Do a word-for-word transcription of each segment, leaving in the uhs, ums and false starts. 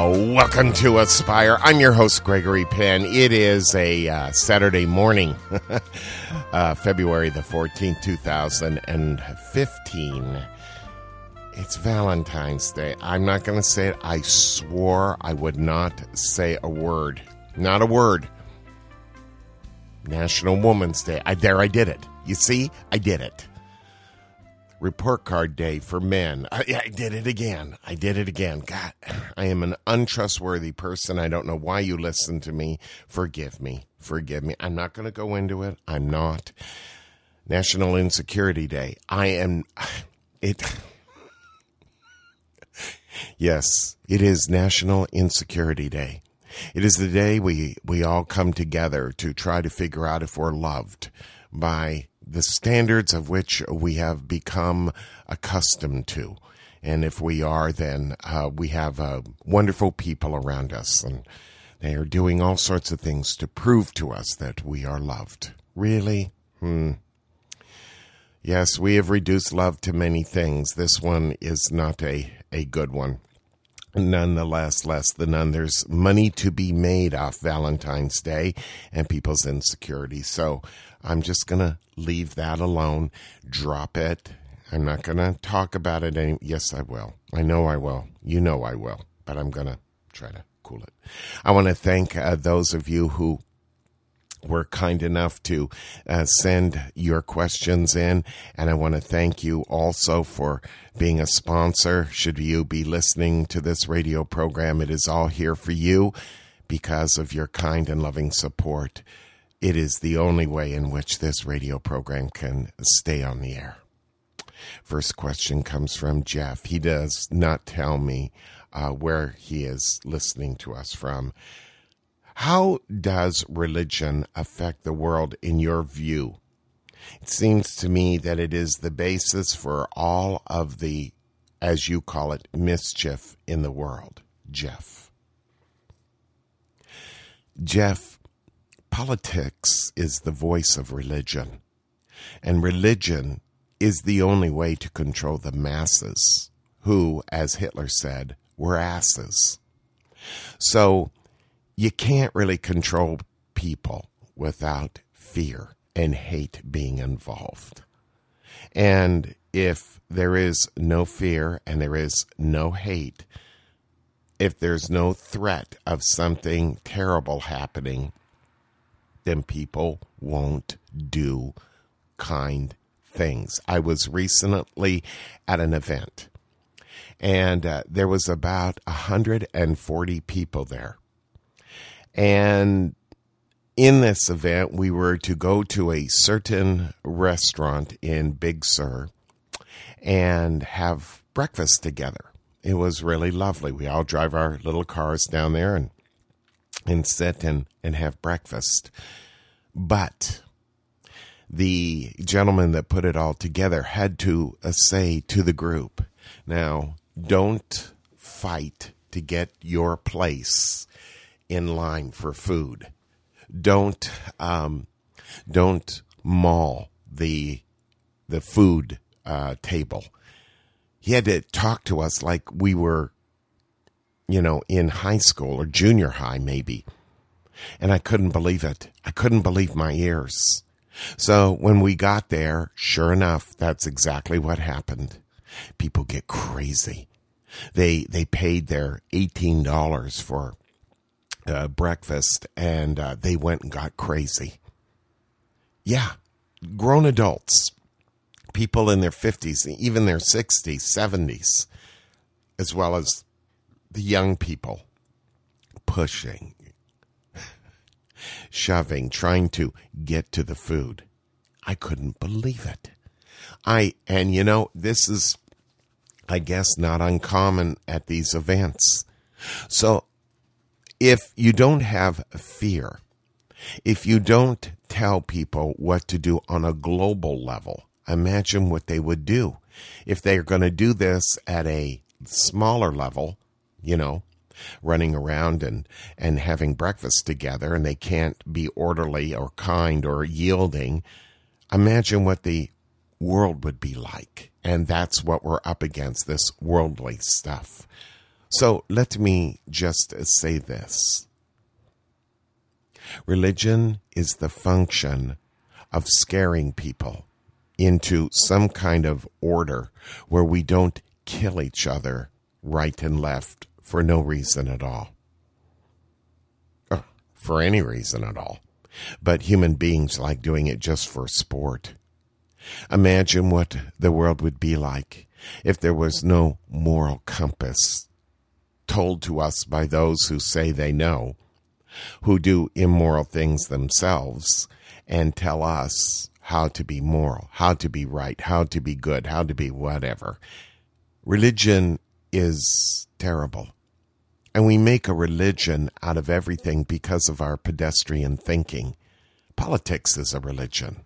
Welcome to Aspire. I'm your host, Gregory Penn. It is a uh, Saturday morning, uh, February the fourteenth, two thousand fifteen. It's Valentine's Day. I'm not going to say it. I swore I would not say a word. Not a word. National Women's Day. I, there, I did it. You see? I did it. Report card day for men. I, I did it again. I did it again. God, I am an untrustworthy person. I don't know why you listen to me. Forgive me. Forgive me. I'm not going to go into it. I'm not. National Insecurity Day. I am... It... Yes, it is National Insecurity Day. It is the day we, we all come together to try to figure out if we're loved by the standards of which we have become accustomed to. And if we are, then uh, we have uh, wonderful people around us, and they are doing all sorts of things to prove to us that we are loved. Really? Hmm. Yes, we have reduced love to many things. This one is not a, a good one. Nonetheless, less than none, there's money to be made off Valentine's Day and people's insecurity. So I'm just going to leave that alone. Drop it. I'm not going to talk about it any. Yes, I will. I know I will. You know I will. But I'm going to try to cool it. I want to thank uh, those of you who were kind enough to uh, send your questions in. And I want to thank you also for being a sponsor. Should you be listening to this radio program, it is all here for you because of your kind and loving support. It is the only way in which this radio program can stay on the air. First question comes from Jeff. He does not tell me uh, where he is listening to us from. How does religion affect the world in your view? It seems to me that it is the basis for all of the, as you call it, mischief in the world. Jeff. Jeff, politics is the voice of religion, and religion is the only way to control the masses, who, as Hitler said, were asses. So, you can't really control people without fear and hate being involved. And if there is no fear and there is no hate, if there's no threat of something terrible happening, then people won't do kind things. I was recently at an event, and uh, there was about one hundred forty people there. And in this event, we were to go to a certain restaurant in Big Sur and have breakfast together. It was really lovely. We all drive our little cars down there and and sit and, and have breakfast. But the gentleman that put it all together had to uh, say to the group, now, don't fight to get your place in line for food. Don't um, don't maul the the food uh, table. He had to talk to us like we were, you know, in high school or junior high maybe. And I couldn't believe it. I couldn't believe my ears. So when we got there, sure enough, that's exactly what happened. People get crazy. They they paid their eighteen dollars for Uh, breakfast, and uh, they went and got crazy. Yeah, grown adults, people in their fifties, even their sixties, seventies, as well as the young people, pushing, shoving, trying to get to the food. I couldn't believe it. I, and you know, this is, I guess, not uncommon at these events. So, if you don't have fear, if you don't tell people what to do on a global level, imagine what they would do. If they're going to do this at a smaller level, you know, running around and, and having breakfast together, and they can't be orderly or kind or yielding, imagine what the world would be like. And that's what we're up against, this worldly stuff. So let me just say this. Religion is the function of scaring people into some kind of order where we don't kill each other right and left for no reason at all. Or for any reason at all. But human beings like doing it just for sport. Imagine what the world would be like if there was no moral compass told to us by those who say they know, who do immoral things themselves, and tell us how to be moral, how to be right, how to be good, how to be whatever. Religion is terrible. And we make a religion out of everything because of our pedestrian thinking. Politics is a religion.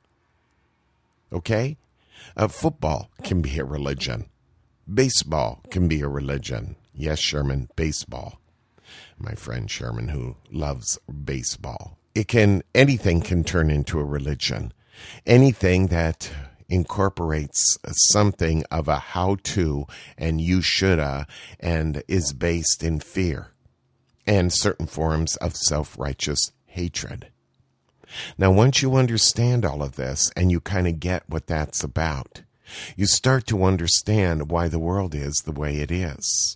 Okay? Uh, football can be a religion. Baseball can be a religion. Yes, Sherman, baseball. My friend Sherman, who loves baseball. It can, anything can turn into a religion. Anything that incorporates something of a how-to and you shoulda and is based in fear and certain forms of self-righteous hatred. Now, once you understand all of this and you kind of get what that's about, you start to understand why the world is the way it is.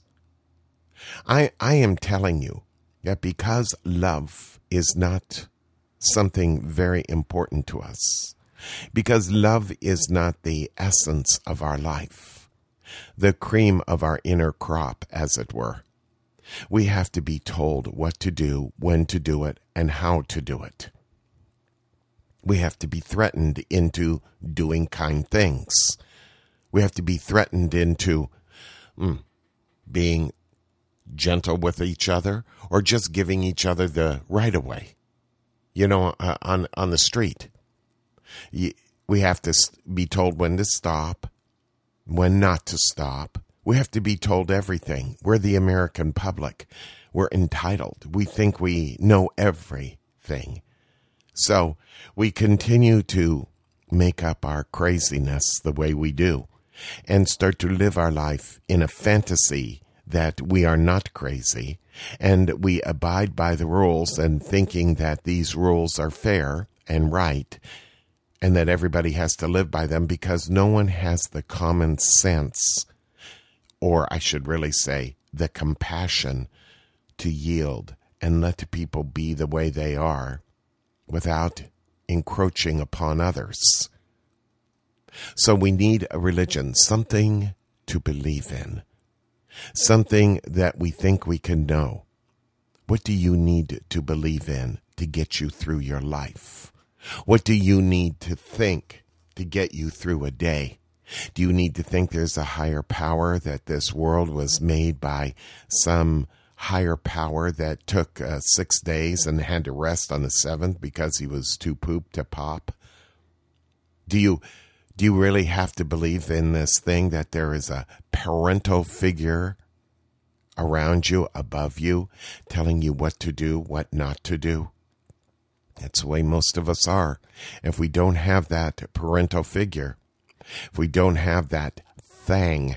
I, I am telling you that because love is not something very important to us, because love is not the essence of our life, the cream of our inner crop, as it were. We have to be told what to do, when to do it, and how to do it. We have to be threatened into doing kind things. We have to be threatened into mm, being gentle with each other or just giving each other the right of way. You know, uh, on, on the street. We have to be told when to stop, when not to stop. We have to be told everything. We're the American public. We're entitled. We think we know everything. So we continue to make up our craziness the way we do and start to live our life in a fantasy that we are not crazy, and we abide by the rules and thinking that these rules are fair and right, and that everybody has to live by them because no one has the common sense, or I should really say, the compassion to yield and let people be the way they are without encroaching upon others. So we need a religion, something to believe in, something that we think we can know. What do you need to believe in to get you through your life? What do you need to think to get you through a day? Do you need to think there's a higher power, that this world was made by some higher power that took uh, six days and had to rest on the seventh because he was too pooped to pop? Do you do you really have to believe in this thing that there is a parental figure around you, above you, telling you what to do, what not to do? That's the way most of us are. If we don't have that parental figure, if we don't have that thing,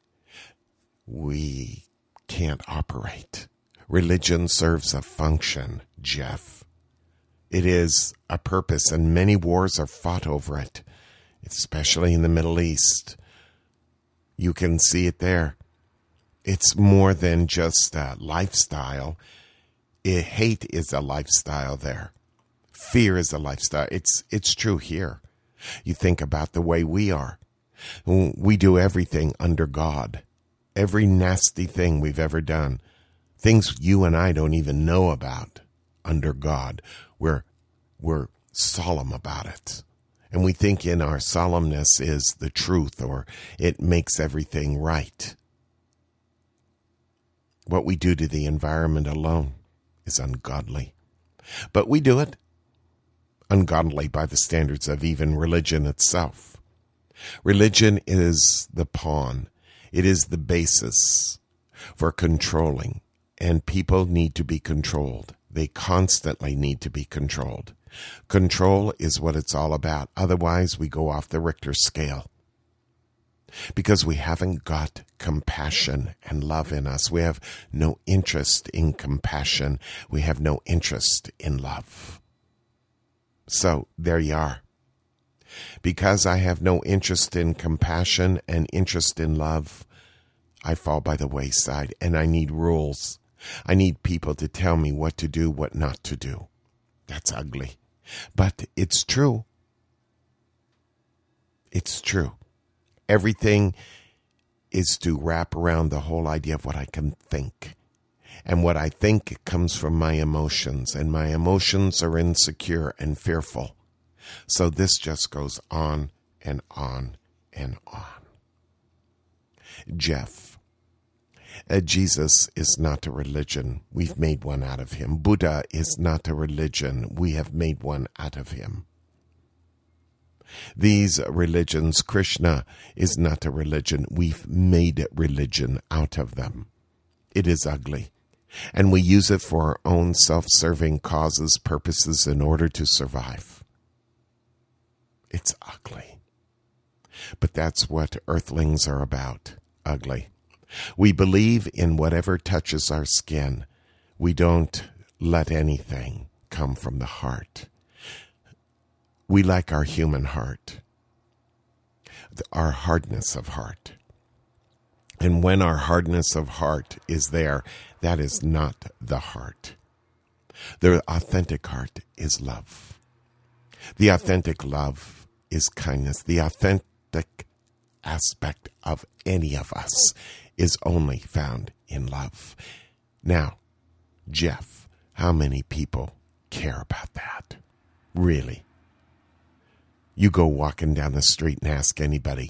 we can't operate. Religion serves a function, Jeff. It is a purpose, and many wars are fought over it, especially in the Middle East. You can see it there. It's more than just a lifestyle. It, hate is a lifestyle there. Fear is a lifestyle. It's it's true here. You think about the way we are. We do everything under God. Every nasty thing we've ever done. Things you and I don't even know about under God. We're, we're solemn about it. And we think in our solemnness is the truth, or it makes everything right. What we do to the environment alone is ungodly. But we do it. Ungodly by the standards of even religion itself. Religion is the pawn. It is the basis for controlling, and people need to be controlled. They constantly need to be controlled. Control is what it's all about. Otherwise, we go off the Richter scale. Because we haven't got compassion and love in us. We have no interest in compassion. We have no interest in love. So there you are. Because I have no interest in compassion and interest in love, I fall by the wayside, and I need rules. I need people to tell me what to do, what not to do. That's ugly. But it's true. It's true. Everything is to wrap around the whole idea of what I can think. And what I think comes from my emotions, and my emotions are insecure and fearful. So this just goes on and on and on. Jeff, uh, Jesus is not a religion. We've made one out of him. Buddha is not a religion. We have made one out of him. These religions, Krishna is not a religion. We've made religion out of them. It is ugly. And we use it for our own self-serving causes, purposes, in order to survive. It's ugly. But that's what earthlings are about. Ugly. We believe in whatever touches our skin. We don't let anything come from the heart. We like our human heart, our hardness of heart. And when our hardness of heart is there, that is not the heart. The authentic heart is love. The authentic love is kindness. The authentic aspect of any of us is only found in love. Now, Jeff, how many people care about that? Really? You go walking down the street and ask anybody,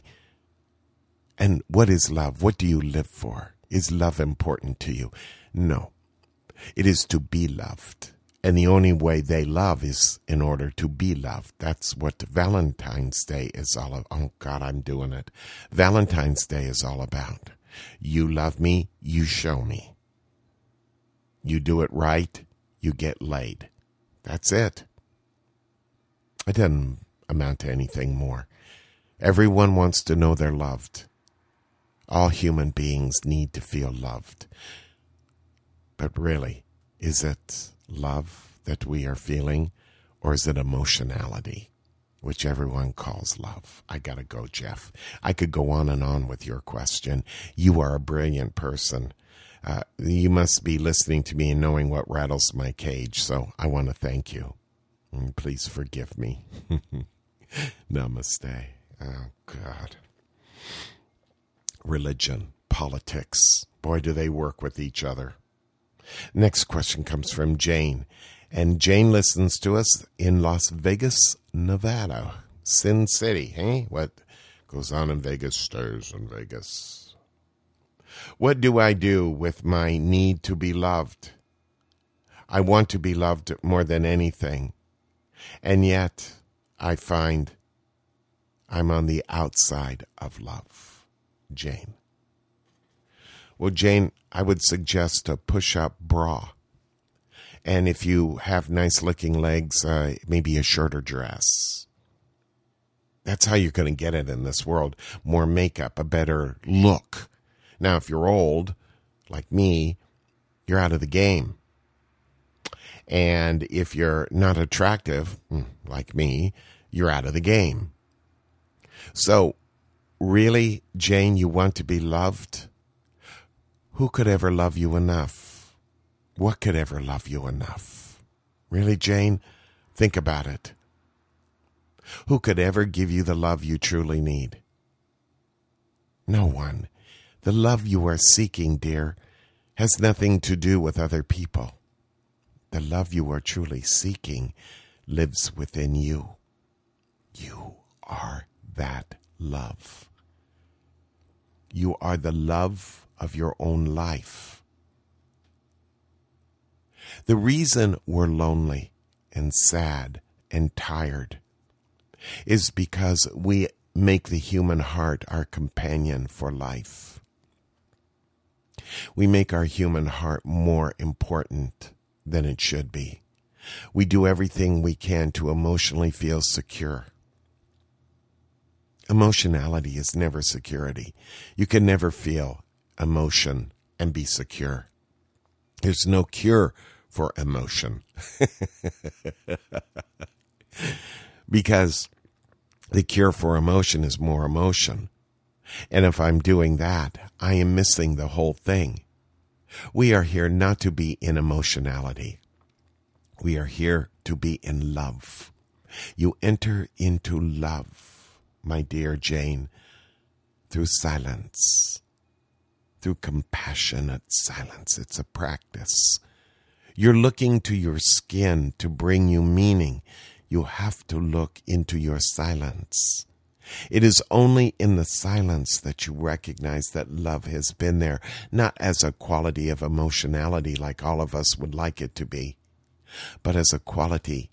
and what is love? What do you live for? Is love important to you? No. It is to be loved. And the only way they love is in order to be loved. That's what Valentine's Day is all about. Oh, God, I'm doing it. Valentine's Day is all about. You love me, you show me. You do it right, you get laid. That's it. It doesn't amount to anything more. Everyone wants to know they're loved. All human beings need to feel loved. But really, is it love that we are feeling, or is it emotionality, which everyone calls love? I gotta go, Jeff. I could go on and on with your question. You are a brilliant person. Uh, you must be listening to me and knowing what rattles my cage, so I want to thank you. And please forgive me. Namaste. Oh, God. Religion, politics. Boy, do they work with each other. Next question comes from Jane. And Jane listens to us in Las Vegas, Nevada. Sin City, hey? What goes on in Vegas stays in Vegas. What do I do with my need to be loved? I want to be loved more than anything. And yet, I find I'm on the outside of love. Jane. Well, Jane, I would suggest a push-up bra. And if you have nice-looking legs, uh, maybe a shorter dress. That's how you're going to get it in this world. More makeup, a better look. Now, if you're old, like me, you're out of the game. And if you're not attractive, like me, you're out of the game. So, really, Jane, you want to be loved? Who could ever love you enough? What could ever love you enough? Really, Jane? Think about it. Who could ever give you the love you truly need? No one. The love you are seeking, dear, has nothing to do with other people. The love you are truly seeking lives within you. You are that love. You are the love of your own life. The reason we're lonely and sad and tired is because we make the human heart our companion for life. We make our human heart more important than it should be. We do everything we can to emotionally feel secure. Emotionality is never security. You can never feel emotion and be secure. There's no cure for emotion. Because the cure for emotion is more emotion. And if I'm doing that, I am missing the whole thing. We are here not to be in emotionality. We are here to be in love. You enter into love, my dear Jane, through silence, through compassionate silence. It's a practice. You're looking to your skin to bring you meaning. You have to look into your silence. It is only in the silence that you recognize that love has been there, not as a quality of emotionality like all of us would like it to be, but as a quality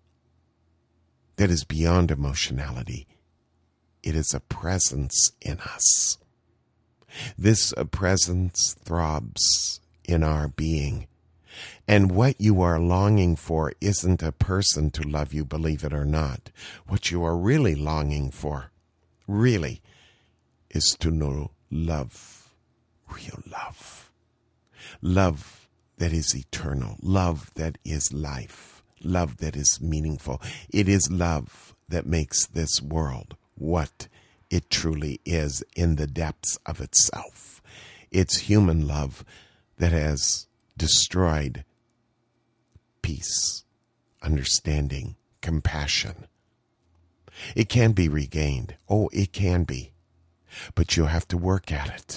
that is beyond emotionality. It is a presence in us. This presence throbs in our being. And what you are longing for isn't a person to love you, believe it or not. What you are really longing for, really, is to know love, real love. Love that is eternal, love that is life, love that is meaningful. It is love that makes this world what it truly is in the depths of itself. It's human love that has destroyed peace, understanding, compassion. It can be regained. Oh, it can be. But you have to work at it.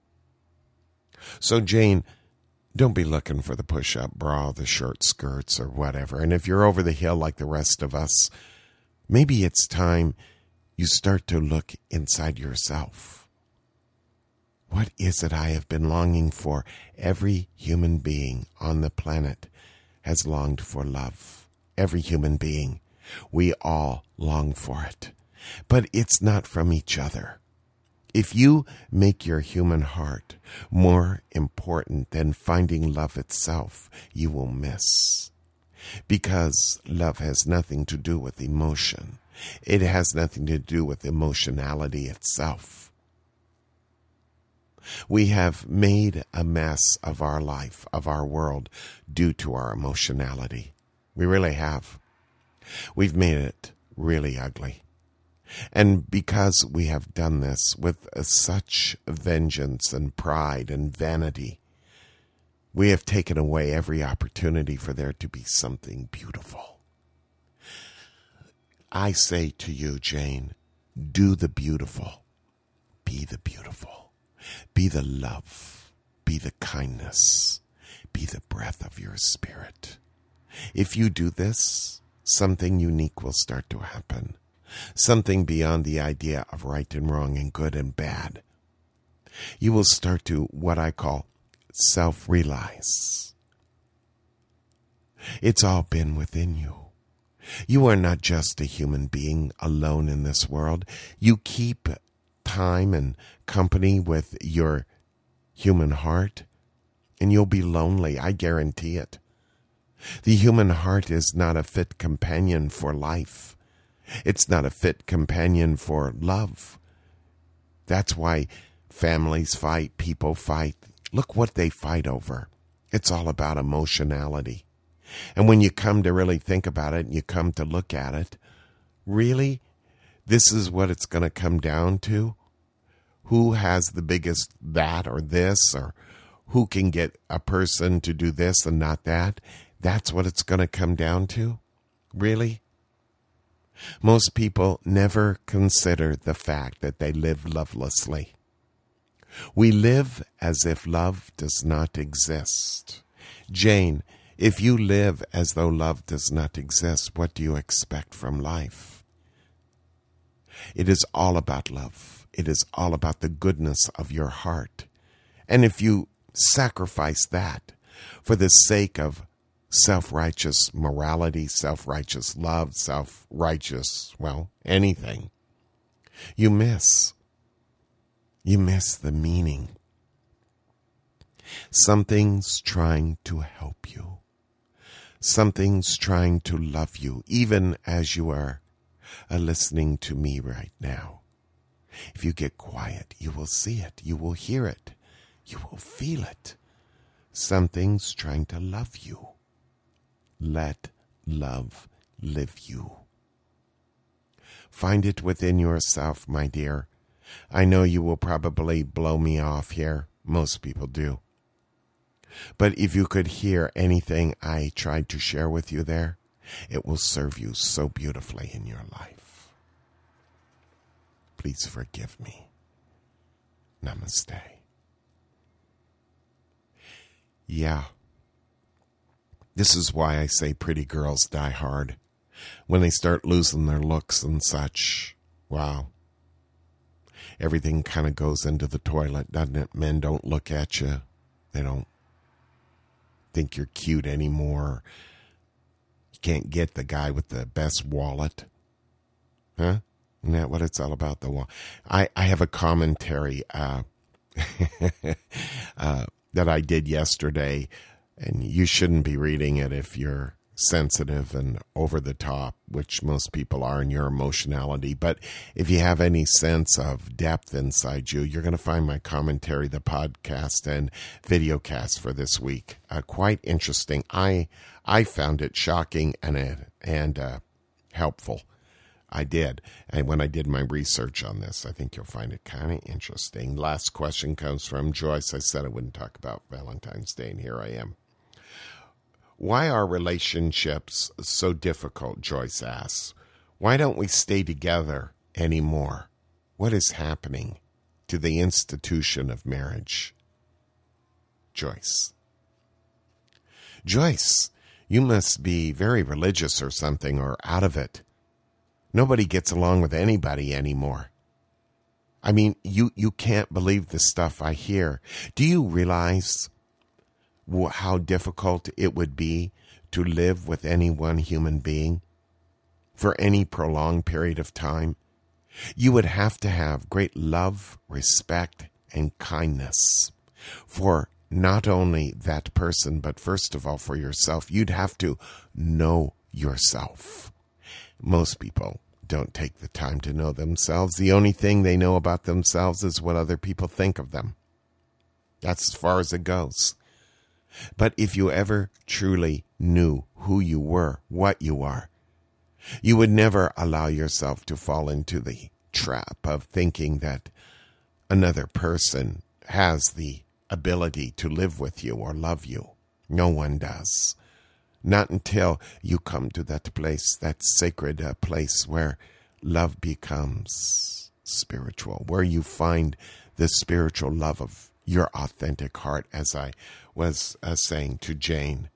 So, Jane, don't be looking for the push-up bra, the short skirts, or whatever. And if you're over the hill like the rest of us, maybe it's time you start to look inside yourself. What is it I have been longing for? Every human being on the planet has longed for love. Every human being. We all long for it. But it's not from each other. If you make your human heart more important than finding love itself, you will miss. Because love has nothing to do with emotion. It has nothing to do with emotionality itself. We have made a mess of our life, of our world, due to our emotionality. We really have. We've made it really ugly. And because we have done this with such vengeance and pride and vanity, we have taken away every opportunity for there to be something beautiful. I say to you, Jane, do the beautiful. Be the beautiful. Be the love. Be the kindness. Be the breath of your spirit. If you do this, something unique will start to happen. Something beyond the idea of right and wrong and good and bad. You will start to what I call self-realize. It's all been within you. You are not just a human being alone in this world. You keep time and company with your human heart, and you'll be lonely, I guarantee it. The human heart is not a fit companion for life. It's not a fit companion for love. That's why families fight, people fight. Look what they fight over. It's all about emotionality. And when you come to really think about it and you come to look at it, really, this is what it's going to come down to? Who has the biggest that or this, or who can get a person to do this and not that? That's what it's going to come down to? Really? Most people never consider the fact that they live lovelessly. We live as if love does not exist. Jane, if you live as though love does not exist, what do you expect from life? It is all about love. It is all about the goodness of your heart. And if you sacrifice that for the sake of self-righteous morality, self-righteous love, self-righteous, well, anything, you miss. You miss the meaning. Something's trying to help you. Something's trying to love you, even as you are uh, listening to me right now. If you get quiet, you will see it. You will hear it. You will feel it. Something's trying to love you. Let love live you. Find it within yourself, my dear. I know you will probably blow me off here. Most people do. But if you could hear anything I tried to share with you there, it will serve you so beautifully in your life. Please forgive me. Namaste. Yeah. This is why I say pretty girls die hard. When they start losing their looks and such, wow. Everything kind of goes into the toilet, doesn't it? Men don't look at you. They don't think you're cute anymore. You can't get the guy with the best wallet. Huh? Isn't that what it's all about, the wallet? I, I have a commentary uh, uh, that I did yesterday, and you shouldn't be reading it if you're sensitive and over the top, which most people are in your emotionality. But if you have any sense of depth inside you, you're going to find my commentary, the podcast and video cast for this week, uh, quite interesting. I I found it shocking and uh, and uh, helpful. I did. And when I did my research on this, I think you'll find it kind of interesting. Last question comes from Joyce. I said I wouldn't talk about Valentine's Day, and here I am. Why are relationships so difficult, Joyce asks. Why don't we stay together anymore? What is happening to the institution of marriage? Joyce. Joyce, you must be very religious or something, or out of it. Nobody gets along with anybody anymore. I mean, you, you can't believe the stuff I hear. Do you realize how difficult it would be to live with any one human being for any prolonged period of time? You would have to have great love, respect, and kindness for not only that person, but first of all for yourself. You'd have to know yourself. Most people don't take the time to know themselves. The only thing they know about themselves is what other people think of them. That's as far as it goes. But if you ever truly knew who you were, what you are, you would never allow yourself to fall into the trap of thinking that another person has the ability to live with you or love you. No one does. Not until you come to that place, that sacred uh, place where love becomes spiritual, where you find the spiritual love of your authentic heart, as I was uh, saying to Jane.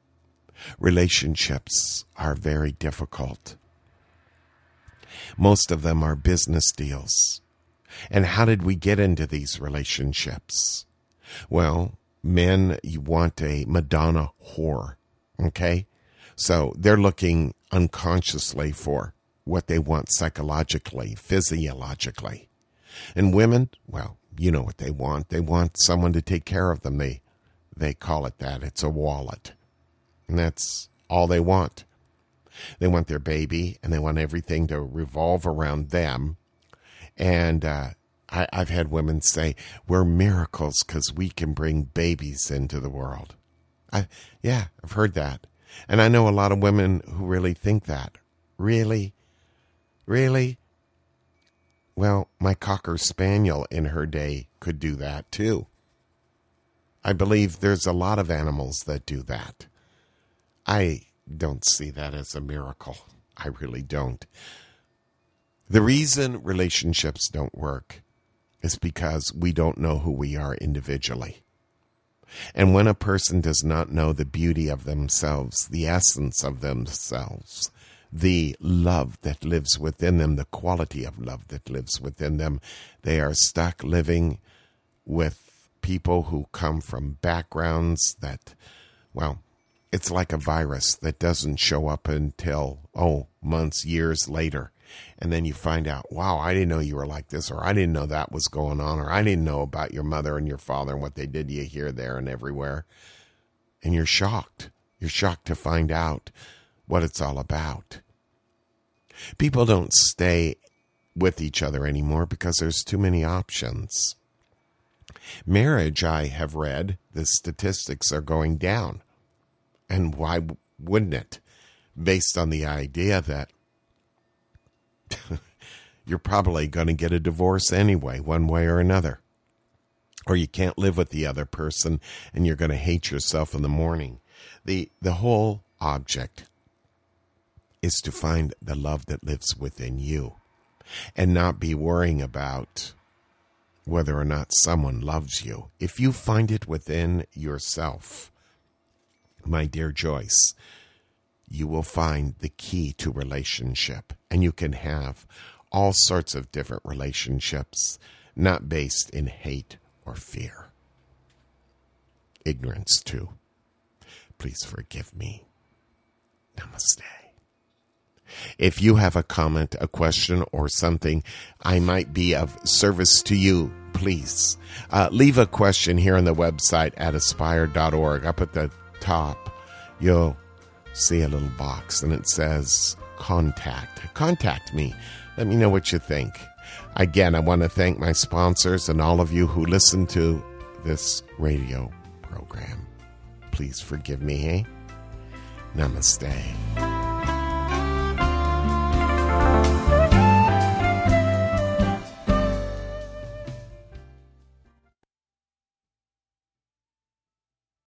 Relationships are very difficult. Most of them are business deals. And how did we get into these relationships? Well, men want a Madonna whore, okay? So they're looking unconsciously for what they want psychologically, physiologically. And women, well, you know what they want. They want someone to take care of them. They they call it that. It's a wallet. And that's all they want. They want their baby, and they want everything to revolve around them. And uh, I, I've had women say, we're miracles because we can bring babies into the world. I, yeah, I've heard that. And I know a lot of women who really think that. Really? Really? Well, my Cocker Spaniel in her day could do that too. I believe there's a lot of animals that do that. I don't see that as a miracle. I really don't. The reason relationships don't work is because we don't know who we are individually. And when a person does not know the beauty of themselves, the essence of themselves, the love that lives within them, the quality of love that lives within them, they are stuck living with people who come from backgrounds that, well, it's like a virus that doesn't show up until, oh, months, years later. And then you find out, wow, I didn't know you were like this, or I didn't know that was going on, or I didn't know about your mother and your father and what they did to you here, there, and everywhere. And you're shocked. You're shocked to find out what it's all about. People don't stay with each other anymore because there's too many options. Marriage, I have read, the statistics are going down. And why wouldn't it? Based on the idea that you're probably going to get a divorce anyway, one way or another. Or you can't live with the other person and you're going to hate yourself in the morning. The, the whole object is to find the love that lives within you and not be worrying about whether or not someone loves you. If you find it within yourself, my dear Joyce, you will find the key to relationship, and you can have all sorts of different relationships, not based in hate or fear. Ignorance, too. Please forgive me. Namaste. If you have a comment, a question, or something I might be of service to you, please uh, leave a question here on the website at aspire dot org. Up at the top, you'll see a little box, and it says contact. Contact me. Let me know what you think. Again, I want to thank my sponsors and all of you who listen to this radio program. Please forgive me, eh? Namaste.